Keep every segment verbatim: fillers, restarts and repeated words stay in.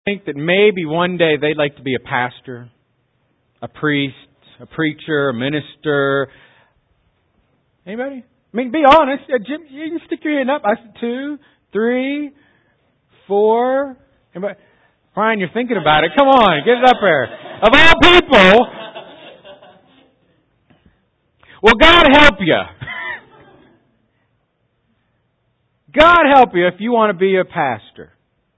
think that maybe one day they'd like to be a pastor, a priest, a preacher, a minister? Anybody? I mean, be honest. Uh, Jim, you can stick your hand up. I said two, three, four. Anybody? Brian, you're thinking about it. Come on, get it up there. Of all people, well, God help you. God help you if you want to be a pastor.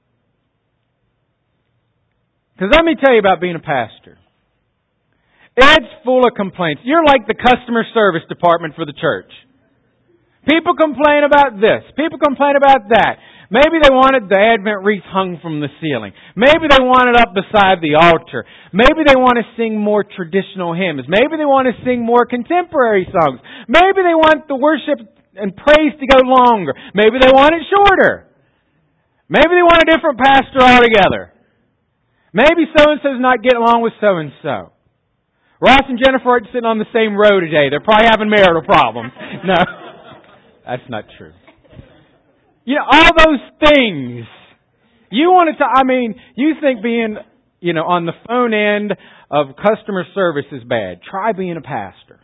Because let me tell you about being a pastor. It's full of complaints. You're like the customer service department for the church. People complain about this. People complain about that. Maybe they wanted the Advent wreath hung from the ceiling. Maybe they want it up beside the altar. Maybe they want to sing more traditional hymns. Maybe they want to sing more contemporary songs. Maybe they want the worship and praise to go longer. Maybe they want it shorter. Maybe they want a different pastor altogether. Maybe so-and-so's not getting along with so-and-so. Ross and Jennifer aren't sitting on the same row today. They're probably having marital problems. No, that's not true. You know, all those things. You want to, I mean, you think being, you know, on the phone end of customer service is bad. Try being a pastor.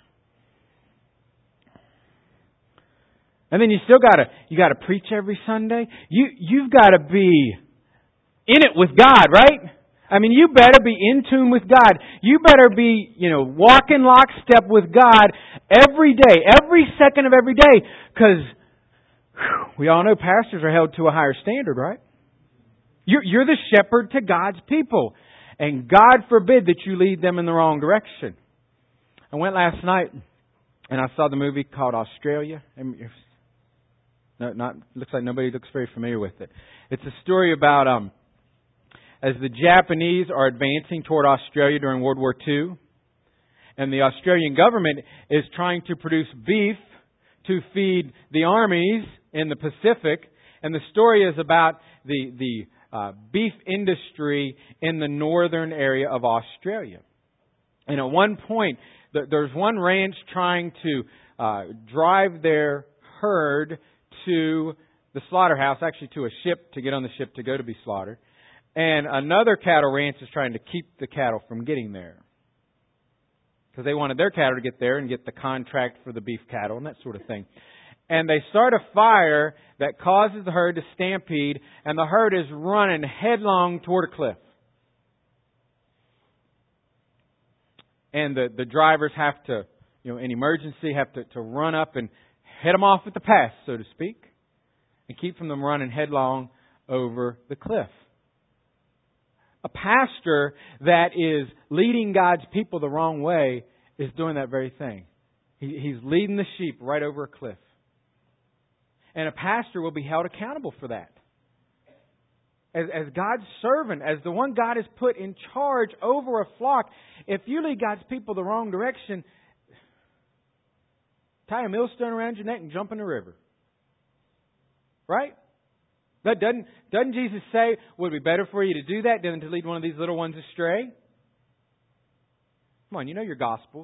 And then you still gotta, you gotta preach every Sunday. You, you've gotta be in it with God, right? I mean, you better be in tune with God. You better be, you know, walking lockstep with God every day, every second of every day. Because we all know pastors are held to a higher standard, right? You're, you're the shepherd to God's people. And God forbid that you lead them in the wrong direction. I went last night and I saw the movie called Australia. No, not, looks like nobody looks very familiar with it. It's a story about um, as the Japanese are advancing toward Australia during World War Two, and the Australian government is trying to produce beef to feed the armies in the Pacific. And the story is about the, the uh, beef industry in the northern area of Australia. And at one point, th- there's one ranch trying to uh, drive their herd to the slaughterhouse, actually to a ship, to get on the ship to go to be slaughtered. And another cattle ranch is trying to keep the cattle from getting there. Because they wanted their cattle to get there and get the contract for the beef cattle and that sort of thing. And they start a fire that causes the herd to stampede, and the herd is running headlong toward a cliff. And the, the drivers have to, you know, in emergency, have to, to run up and head them off at the pass, so to speak, and keep from them running headlong over the cliff. A pastor that is leading God's people the wrong way is doing that very thing. He, he's leading the sheep right over a cliff. And a pastor will be held accountable for that. As, as God's servant, as the one God has put in charge over a flock, if you lead God's people the wrong direction, tie a millstone around your neck and jump in the river. Right? That doesn't, doesn't Jesus say, would it be better for you to do that than to lead one of these little ones astray? Come on, you know your Gospels.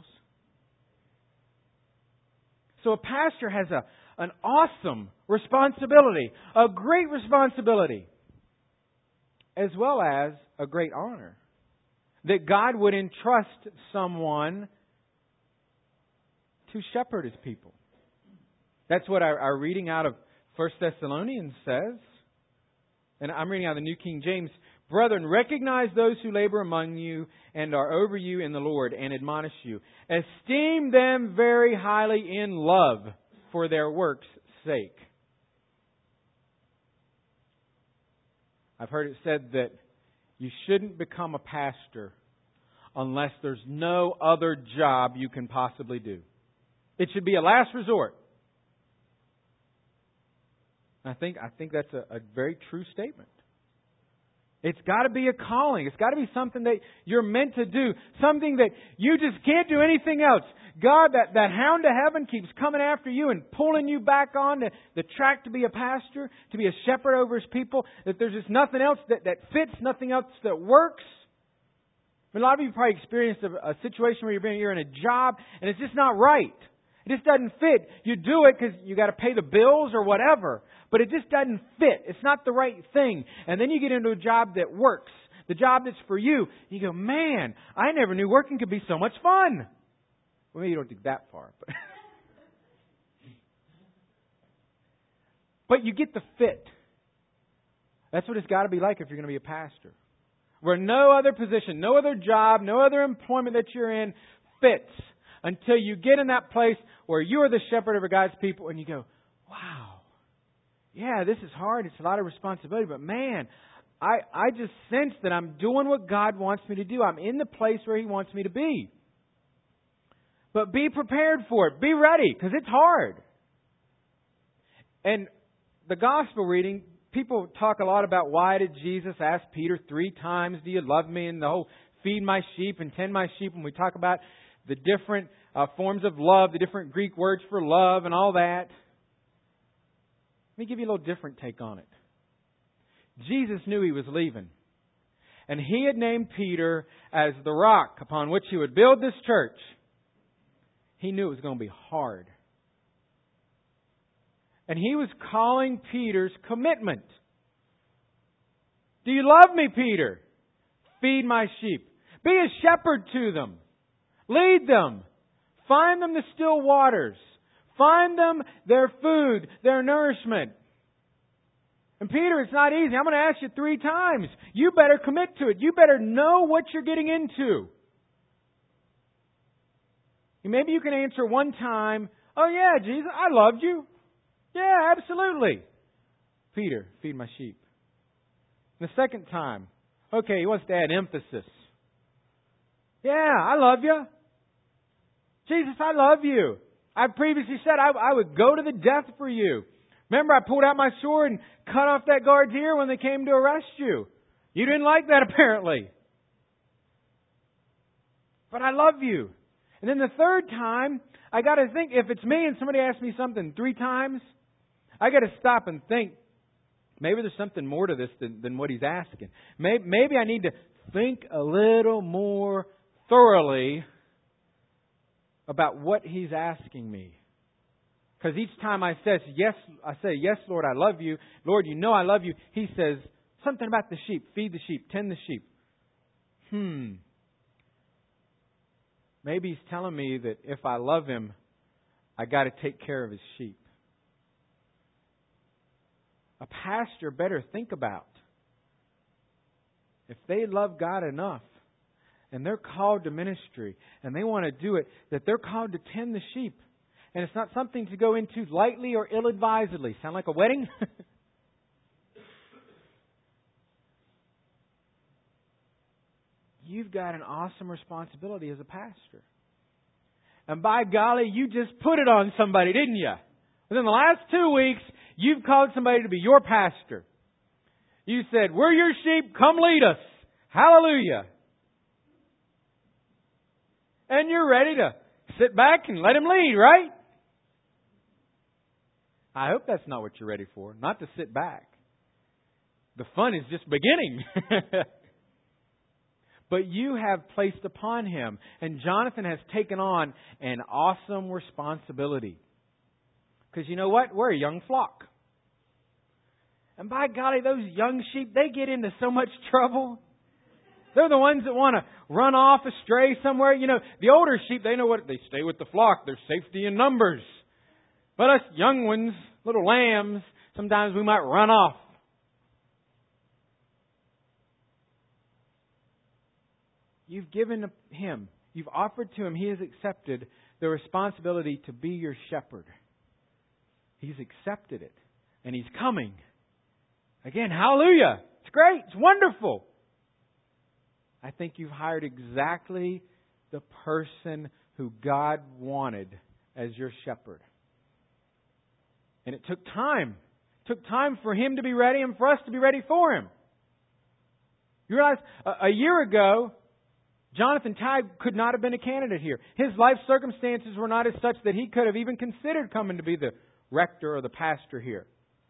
So a pastor has a, an awesome responsibility, a great responsibility, as well as a great honor. That God would entrust someone to shepherd His people. That's what our, our reading out of First Thessalonians says. And I'm reading out of the New King James. Brethren, recognize those who labor among you and are over you in the Lord and admonish you. Esteem them very highly in love for their work's sake. I've heard it said that you shouldn't become a pastor unless there's no other job you can possibly do. It should be a last resort. I think I think that's a, a very true statement. It's got to be a calling. It's got to be something that you're meant to do. Something that you just can't do anything else. God, that, that hound of heaven keeps coming after you and pulling you back on the, the track to be a pastor, to be a shepherd over His people. That there's just nothing else that, that fits, nothing else that works. I mean, a lot of you probably experienced a, a situation where you're, being, you're in a job and it's just not right. It just doesn't fit. You do it because you got to pay the bills or whatever. But it just doesn't fit. It's not the right thing. And then you get into a job that works. the job that's for you. You go, man, I never knew working could be so much fun. Well, maybe you don't think that far. But, but you get the fit. That's what it's got to be like if you're going to be a pastor. Where no other position, no other job, no other employment that you're in fits until you get in that place where you are the shepherd over God's people and you go, wow, yeah, this is hard. It's a lot of responsibility, but man, I, I just sense that I'm doing what God wants me to do. I'm in the place where He wants me to be. But be prepared for it. Be ready, because it's hard. And the gospel reading, people talk a lot about why did Jesus ask Peter three times, do you love me? And the whole feed my sheep and tend my sheep. And we talk about the different uh, forms of love, the different Greek words for love and all that. Let me give you a little different take on it. Jesus knew He was leaving. And He had named Peter as the rock upon which He would build this church. He knew it was going to be hard. And He was calling Peter's commitment. Do you love me, Peter? Feed my sheep. Be a shepherd to them. Lead them. Find them the still waters. Find them their food, their nourishment. And Peter, it's not easy. I'm going to ask you three times. You better commit to it. You better know what you're getting into. Maybe you can answer one time, oh yeah, Jesus, I loved you. Yeah, absolutely. Peter, feed my sheep. And the second time, okay, he wants to add emphasis. Yeah, I love you. Jesus, I love you. I previously said I, I would go to the death for you. Remember, I pulled out my sword and cut off that guard's ear when they came to arrest you. You didn't like that, apparently. But I love you. And then the third time, I got to think, if it's me and somebody asks me something three times, I got to stop and think, maybe there's something more to this than, than what he's asking. Maybe, maybe I need to think a little more thoroughly about what he's asking me. Because each time I says yes, I say, yes, Lord, I love you. Lord, you know I love you. He says something about the sheep. Feed the sheep. Tend the sheep. Hmm. Maybe he's telling me that if I love him, I got to take care of his sheep. A pastor better think about, if they love God enough and they're called to ministry and they want to do it, that they're called to tend the sheep. And it's not something to go into lightly or ill-advisedly. Sound like a wedding? You've got an awesome responsibility as a pastor. And by golly, you just put it on somebody, didn't you? Within the last two weeks, you've called somebody to be your pastor. You said, we're your sheep, come lead us. Hallelujah. And you're ready to sit back and let him lead, right? I hope that's not what you're ready for. Not to sit back. The fun is just beginning. But you have placed upon him, and Jonathan has taken on an awesome responsibility. Because you know what? We're a young flock. And by golly, those young sheep, they get into so much trouble. They're the ones that want to run off astray somewhere. You know, the older sheep, they know what, they stay with the flock. There's safety in numbers. But us young ones, little lambs, sometimes we might run off. You've given him, you've offered to him, he has accepted the responsibility to be your shepherd. He's accepted it. And he's coming. Again, hallelujah. It's great. It's wonderful. I think you've hired exactly the person who God wanted as your shepherd. And it took time. It took time for him to be ready and for us to be ready for him. You realize, a, a year ago, Jonathan Tighe could not have been a candidate here. His life circumstances were not as such that he could have even considered coming to be the rector or the pastor here.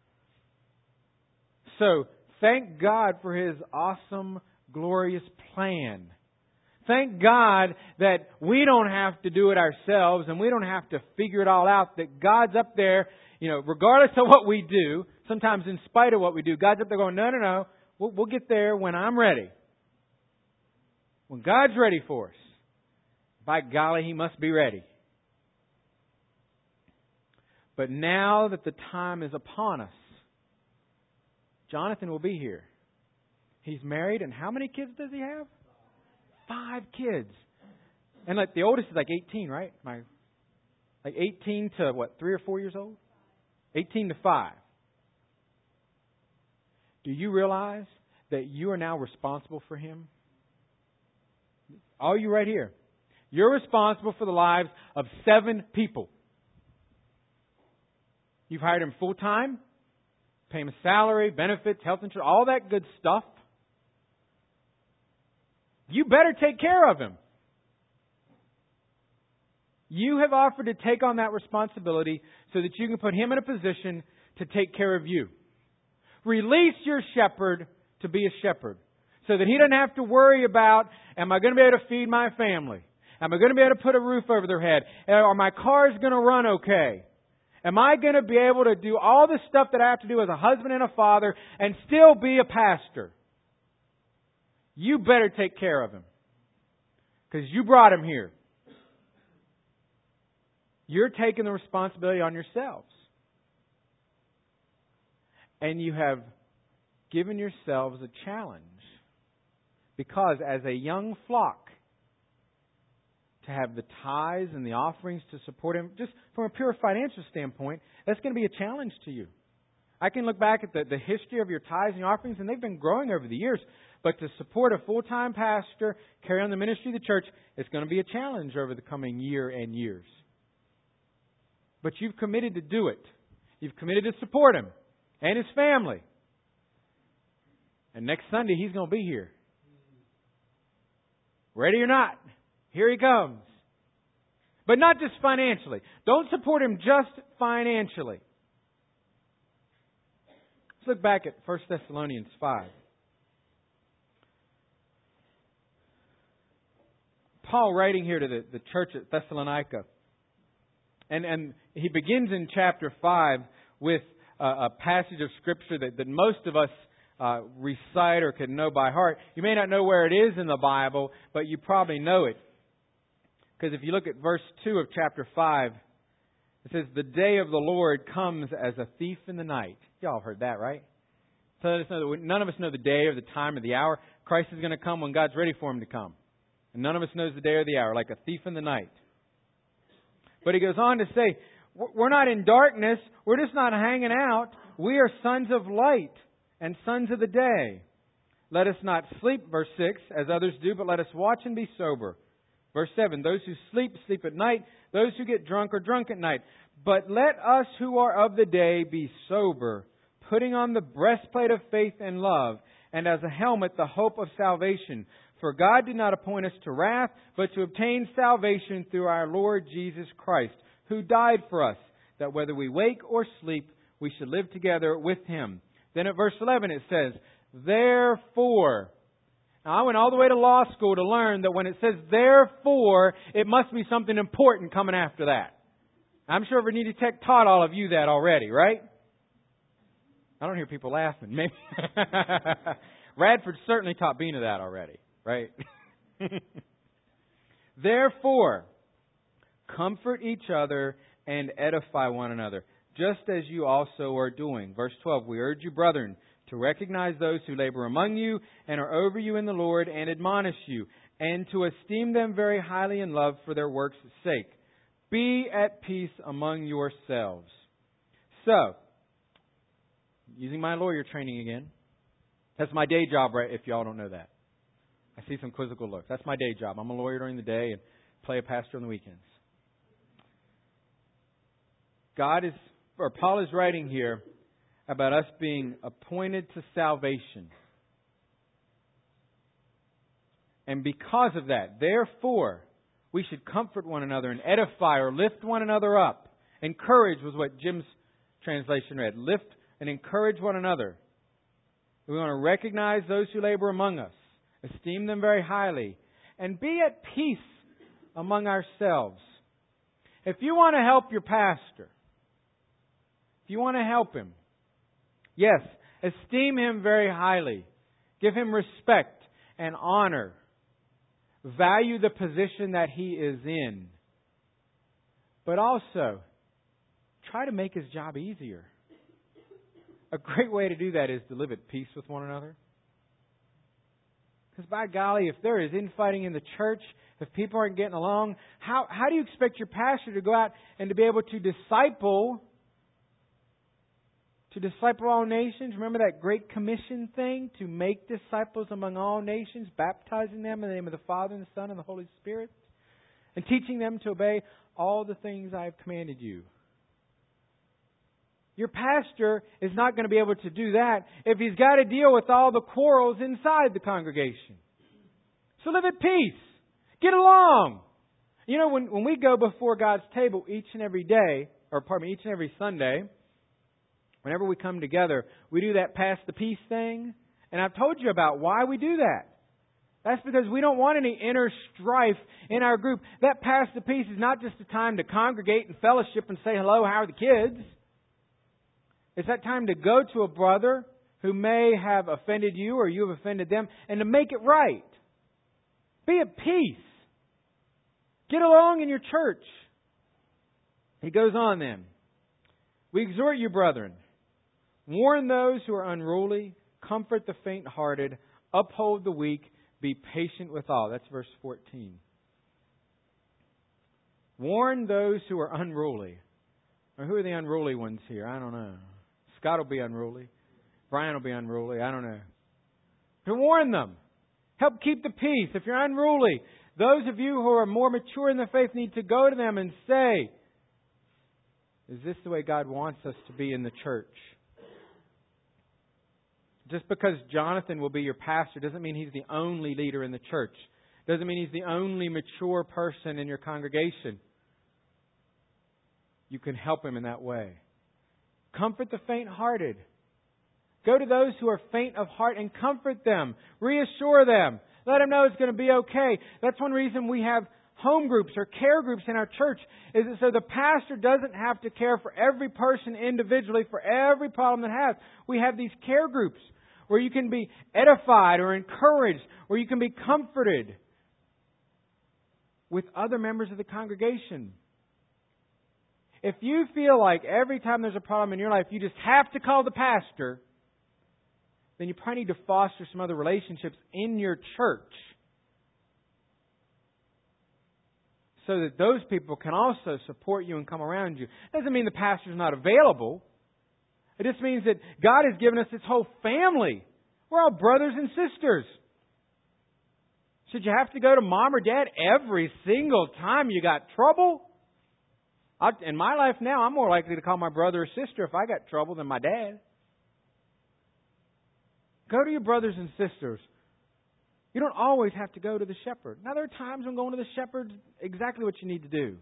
So, thank God for His awesome, glorious plan. Thank God that we don't have to do it ourselves and we don't have to figure it all out. That God's up there, you know, regardless of what we do, sometimes in spite of what we do, God's up there going, no, no, no, we'll, we'll get there when I'm ready. When God's ready for us, by golly, He must be ready. But now that the time is upon us, Jonathan will be here. He's married, and how many kids does he have? Five kids. And like the oldest is like eighteen, right? My, like eighteen to what, three or four years old? eighteen to five. Do you realize that you are now responsible for him? All you right here. You're responsible for the lives of seven people. You've hired him full time, pay him a salary, benefits, health insurance, all that good stuff. You better take care of him. You have offered to take on that responsibility so that you can put him in a position to take care of you. Release your shepherd to be a shepherd so that he doesn't have to worry about, am I going to be able to feed my family? Am I going to be able to put a roof over their head? Are my cars going to run okay? Am I going to be able to do all the stuff that I have to do as a husband and a father and still be a pastor? You better take care of him because you brought him here. You're taking the responsibility on yourselves. And you have given yourselves a challenge. Because as a young flock, to have the tithes and the offerings to support him, just from a pure financial standpoint, that's going to be a challenge to you. I can look back at the, the history of your tithes and your offerings, and they've been growing over the years. But to support a full-time pastor, carry on the ministry of the church, it's going to be a challenge over the coming year and years. But you've committed to do it. You've committed to support him and his family. And next Sunday, he's going to be here. Ready or not, here he comes. But not just financially. Don't support him just financially. Let's look back at First Thessalonians five. Paul writing here to the, the church at Thessalonica. And, and he begins in chapter five with a, a passage of Scripture that, that most of us uh, recite or can know by heart. You may not know where it is in the Bible, but you probably know it. Because if you look at verse two of chapter five, it says, the day of the Lord comes as a thief in the night. Y'all heard that, right? So let us know that none of us know the day or the time or the hour. Christ is going to come when God's ready for Him to come. And none of us knows the day or the hour, like a thief in the night. But he goes on to say, we're not in darkness. We're just not hanging out. We are sons of light and sons of the day. Let us not sleep, verse six, as others do, but let us watch and be sober. Verse seven, those who sleep, sleep at night. Those who get drunk are drunk at night. But let us who are of the day be sober, putting on the breastplate of faith and love, and as a helmet the hope of salvation. For God did not appoint us to wrath, but to obtain salvation through our Lord Jesus Christ, who died for us, that whether we wake or sleep, we should live together with Him. Then at verse eleven it says, therefore. Now I went all the way to law school to learn that when it says therefore, it must be something important coming after that. I'm sure Virginia Tech taught all of you that already, right? I don't hear people laughing. Maybe Radford certainly taught Bina that already. Right? Therefore, comfort each other and edify one another, just as you also are doing. Verse twelve, we urge you, brethren, to recognize those who labor among you and are over you in the Lord and admonish you, and to esteem them very highly in love for their works' sake. Be at peace among yourselves. So, using my lawyer training again, that's my day job, right? If y'all don't know that. I see some quizzical looks. That's my day job. I'm a lawyer during the day and play a pastor on the weekends. God is, or Paul is writing here about us being appointed to salvation. And because of that, therefore, we should comfort one another and edify or lift one another up. Encourage was what Jim's translation read. Lift and encourage one another. We want to recognize those who labor among us. Esteem them very highly. And be at peace among ourselves. If you want to help your pastor, if you want to help him, yes, esteem him very highly. Give him respect and honor. value the position that he is in. But also, try to make his job easier. A great way to do that is to live at peace with one another. Because by golly, if there is infighting in the church, if people aren't getting along, how, how do you expect your pastor to go out and to be able to disciple, to disciple all nations? Remember that Great Commission thing? To make disciples among all nations, baptizing them in the name of the Father and the Son and the Holy Spirit, and teaching them to obey all the things I have commanded you. Your pastor is not going to be able to do that if he's got to deal with all the quarrels inside the congregation. So live at peace. Get along. You know, when, when we go before God's table each and every day, or pardon me, each and every Sunday, whenever we come together, we do that pass the peace thing. And I've told you about why we do that. That's because we don't want any inner strife in our group. That pass the peace is not just a time to congregate and fellowship and say hello, how are the kids? It's that time to go to a brother who may have offended you or you have offended them and to make it right. Be at peace. Get along in your church. He goes on then. We exhort you, brethren, warn those who are unruly, comfort the faint-hearted, uphold the weak, be patient with all. That's verse fourteen. Warn those who are unruly. Or who are the unruly ones here? I don't know. Scott will be unruly. Brian will be unruly. I don't know. To warn them. Help keep the peace. If you're unruly, those of you who are more mature in the faith need to go to them and say, is this the way God wants us to be in the church? Just because Jonathan will be your pastor doesn't mean he's the only leader in the church. Doesn't mean he's the only mature person in your congregation. You can help him in that way. Comfort the faint-hearted. Go to those who are faint of heart and comfort them. Reassure them. Let them know it's going to be okay. That's one reason we have home groups or care groups in our church, is that so the pastor doesn't have to care for every person individually for every problem that has. We have these care groups where you can be edified or encouraged, where you can be comforted with other members of the congregation. If you feel like every time there's a problem in your life, you just have to call the pastor, then you probably need to foster some other relationships in your church so that those people can also support you and come around you. Doesn't mean the pastor's not available. It just means that God has given us this whole family. We're all brothers and sisters. Should you have to go to mom or dad every single time you got trouble? I, in my life now, I'm more likely to call my brother or sister if I got trouble than my dad. Go to your brothers and sisters. You don't always have to go to the shepherd. Now, there are times when going to the shepherd's exactly what you need to do.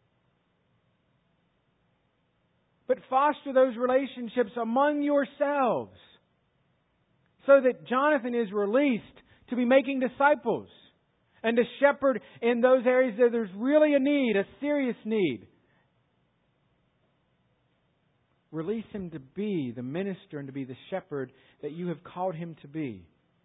But foster those relationships among yourselves so that Jonathan is released to be making disciples and to shepherd in those areas that there's really a need, a serious need. Release him to be the minister and to be the shepherd that you have called him to be.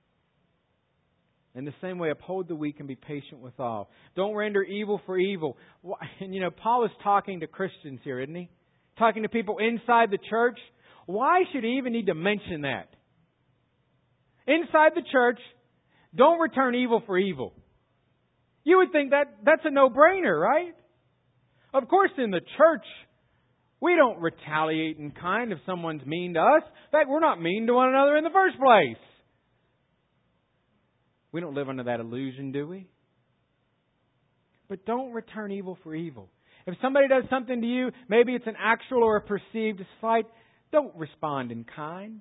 In the same way, uphold the weak and be patient with all. Don't render evil for evil. And you know, Paul is talking to Christians here, isn't he? Talking to people inside the church. Why should he even need to mention that? Inside the church, don't return evil for evil. You would think that that's a no-brainer, right? Of course, in the church, we don't retaliate in kind if someone's mean to us. In fact, we're not mean to one another in the first place. We don't live under that illusion, do we? But don't return evil for evil. If somebody does something to you, maybe it's an actual or a perceived slight, don't respond in kind.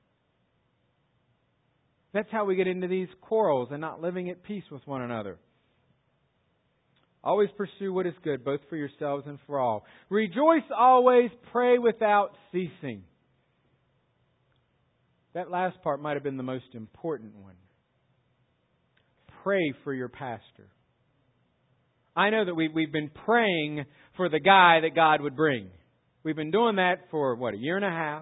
That's how we get into these quarrels and not living at peace with one another. Always pursue what is good, both for yourselves and for all. Rejoice always, pray without ceasing. That last part might have been the most important one. Pray for your pastor. I know that we, we've been praying for the guy that God would bring. We've been doing that for, what, a year and a half?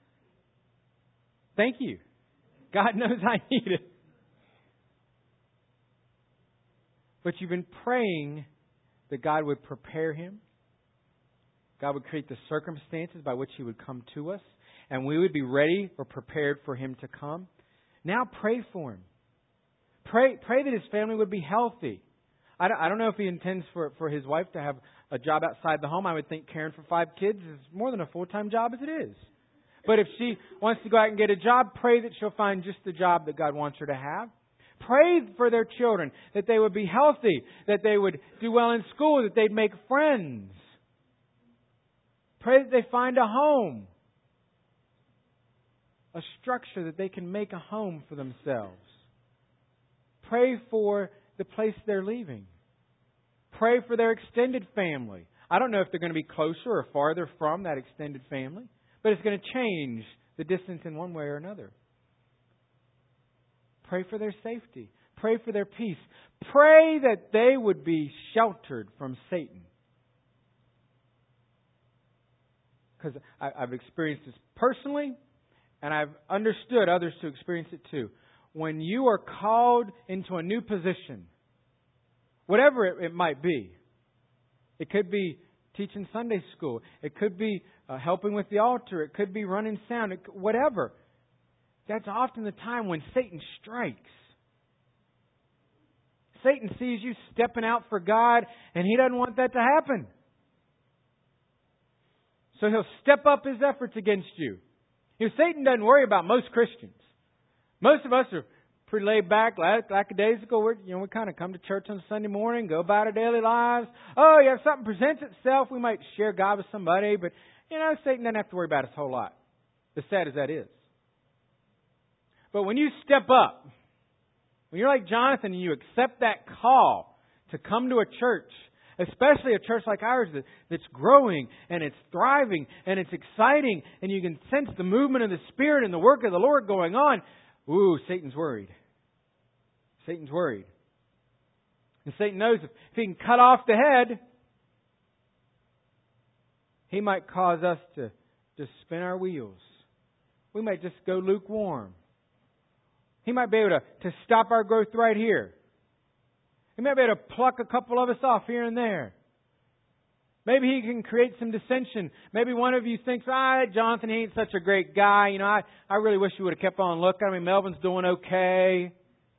Thank you. God knows I need it. But you've been praying that God would prepare him. God would create the circumstances by which he would come to us, and we would be ready or prepared for him to come. Now pray for him. Pray, pray that his family would be healthy. I don't, I don't know if he intends for, for his wife to have a job outside the home. I would think caring for five kids is more than a full-time job as it is. But if she wants to go out and get a job, pray that she'll find just the job that God wants her to have. Pray for their children, that they would be healthy, that they would do well in school, that they'd make friends. Pray that they find a home, a structure that they can make a home for themselves. Pray for the place they're leaving. Pray for their extended family. I don't know if they're going to be closer or farther from that extended family, but it's going to change the distance in one way or another. Pray for their safety. Pray for their peace. Pray that they would be sheltered from Satan. Because I've experienced this personally, and I've understood others to experience it too. When you are called into a new position, whatever it, it might be, it could be teaching Sunday school, it could be uh, helping with the altar, it could be running sound, it, whatever. That's often the time when Satan strikes. Satan sees you stepping out for God, and he doesn't want that to happen. So he'll step up his efforts against you. You know, Satan doesn't worry about most Christians. Most of us are pretty laid back, lackadaisical. We're, you know, we kind of come to church on Sunday morning, go about our daily lives. Oh, yeah, if something presents itself, we might share God with somebody. But, you know, Satan doesn't have to worry about us a whole lot, as sad as that is. But when you step up, when you're like Jonathan and you accept that call to come to a church, especially a church like ours that's growing and it's thriving and it's exciting and you can sense the movement of the Spirit and the work of the Lord going on, ooh, Satan's worried. Satan's worried. And Satan knows if he can cut off the head, he might cause us to just spin our wheels. We might just go lukewarm. He might be able to, to stop our growth right here. He might be able to pluck a couple of us off here and there. Maybe he can create some dissension. Maybe one of you thinks, ah, Jonathan, he ain't such a great guy. You know, I, I really wish you would have kept on looking. I mean, Melvin's doing okay.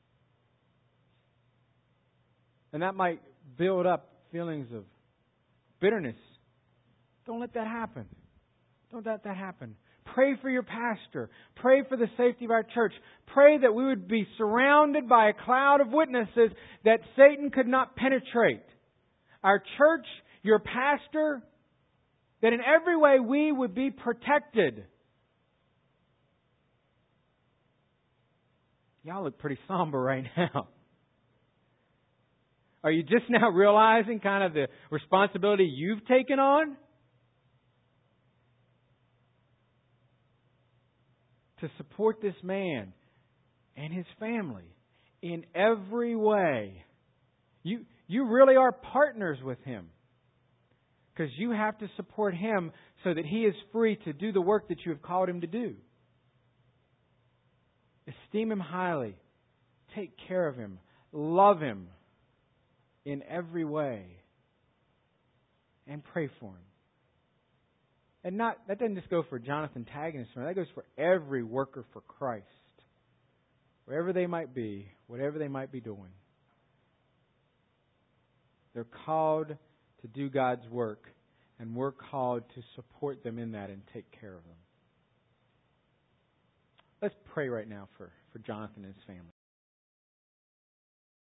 And that might build up feelings of bitterness. Don't let that happen. Don't let that happen. Pray for your pastor. Pray for the safety of our church. Pray that we would be surrounded by a cloud of witnesses that Satan could not penetrate. Our church, your pastor, that in every way we would be protected. Y'all look pretty somber right now. Are you just now realizing kind of the responsibility you've taken on? To support this man and his family in every way. You, you really are partners with him. Because you have to support him so that he is free to do the work that you have called him to do. Esteem him highly. Take care of him. Love him in every way. And pray for him. And not that doesn't just go for Jonathan Tagging, that goes for every worker for Christ. Wherever they might be, whatever they might be doing. They're called to do God's work, and we're called to support them in that and take care of them. Let's pray right now for, for Jonathan and his family.